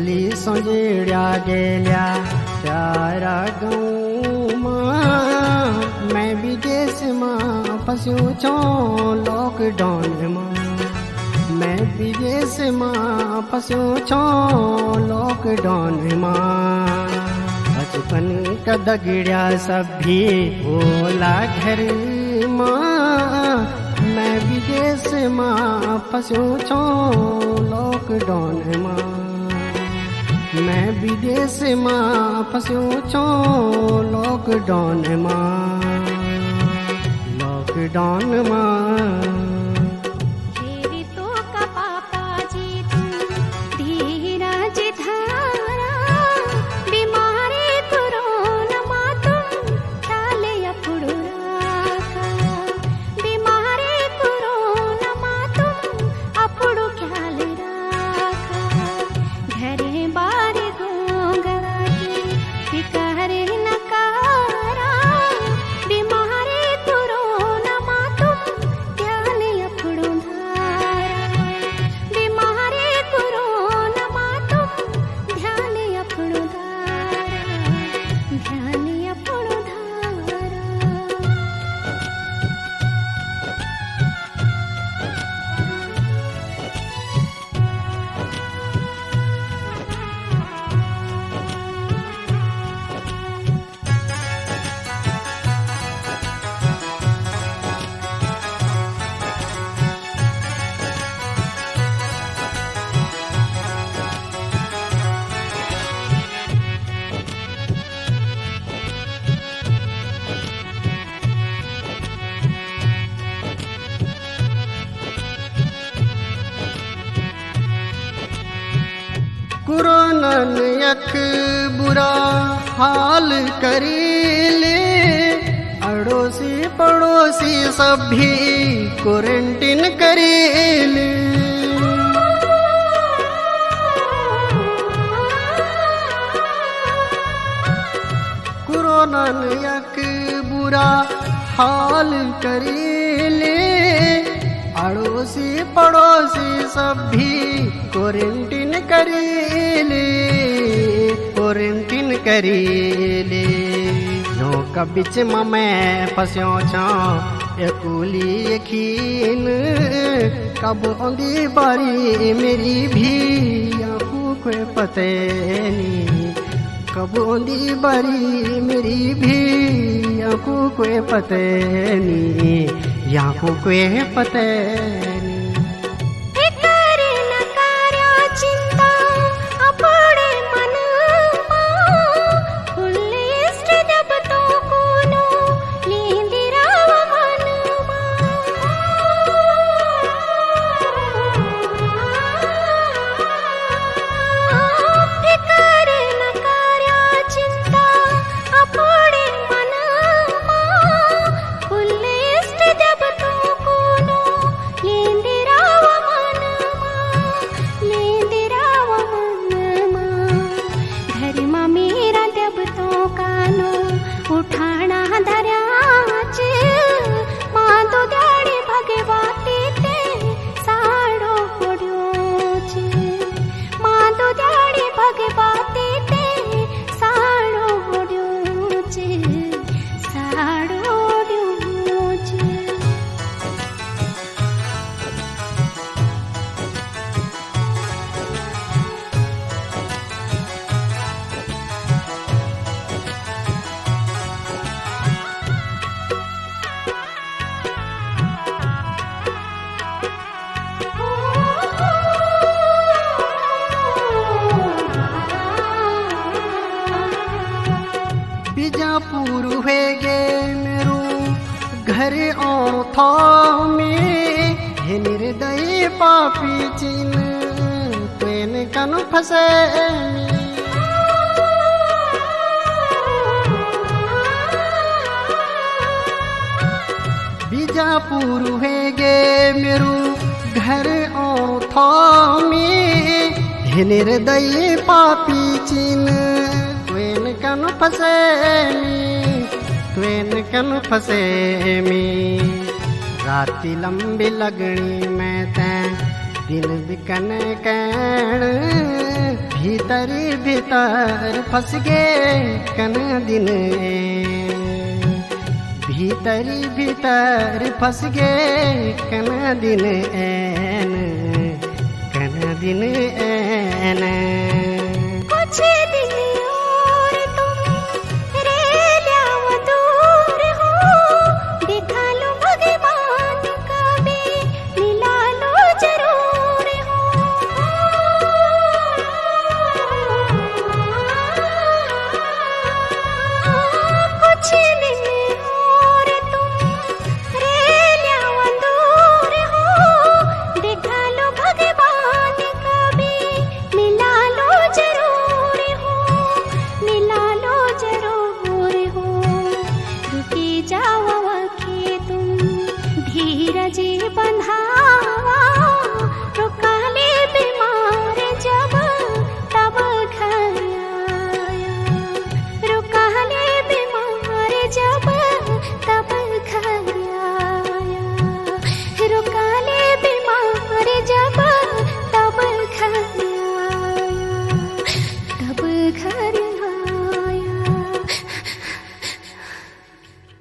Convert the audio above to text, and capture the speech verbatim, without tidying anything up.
एकुली सोजेड्या गेल्या प्यारा गाँव मां। मैं विदेश मां फस्यो छो लॉकडाउन मां। मैं विदेश मां फस्यो छो लॉकडाउन मां। बचपन का दगड़िया सभी होला घर मां। मैं विदेश मां फस्यो छो लॉकडाउन मां। मैं विदेश मां फस्यो छो लॉकडाउन मां। लॉकडाउन मां। कोरोना ने एक बुरा हाल करीले। अड़ोसी पड़ोसी सभी क्वारंटीन करीले। कोरोना ने एक बुरा हाल करीले। अड़ोसी पड़ोसी सभी क्वारंटीन करीले। क्वारंटीन करीले। नो का बीच में मैं फस्यो छो एकुली खीन। कब आंदी बारी मेरी भी आंखों को पते नहीं। कब आंदी बारी मेरी भी आंखों को पते नहीं। आंखों को पते नहीं। बीजापुर है गे मेरो घर और था में। हे निर्दयी पापी चिन ट्रेन कन फसे। बीजापुर है गे मेरो घर और था में। हे निर्दयी पापी चिन ट्रेन कन फसे मी। ट्रेन कन फसे मी। राती लंबी लगनी में तैं दिन बिकन कैण भीतर भीतर फंस गे कन दिन भीतर भीतर फंस गे कन दिन ऐन कन दिन ऐन कुछ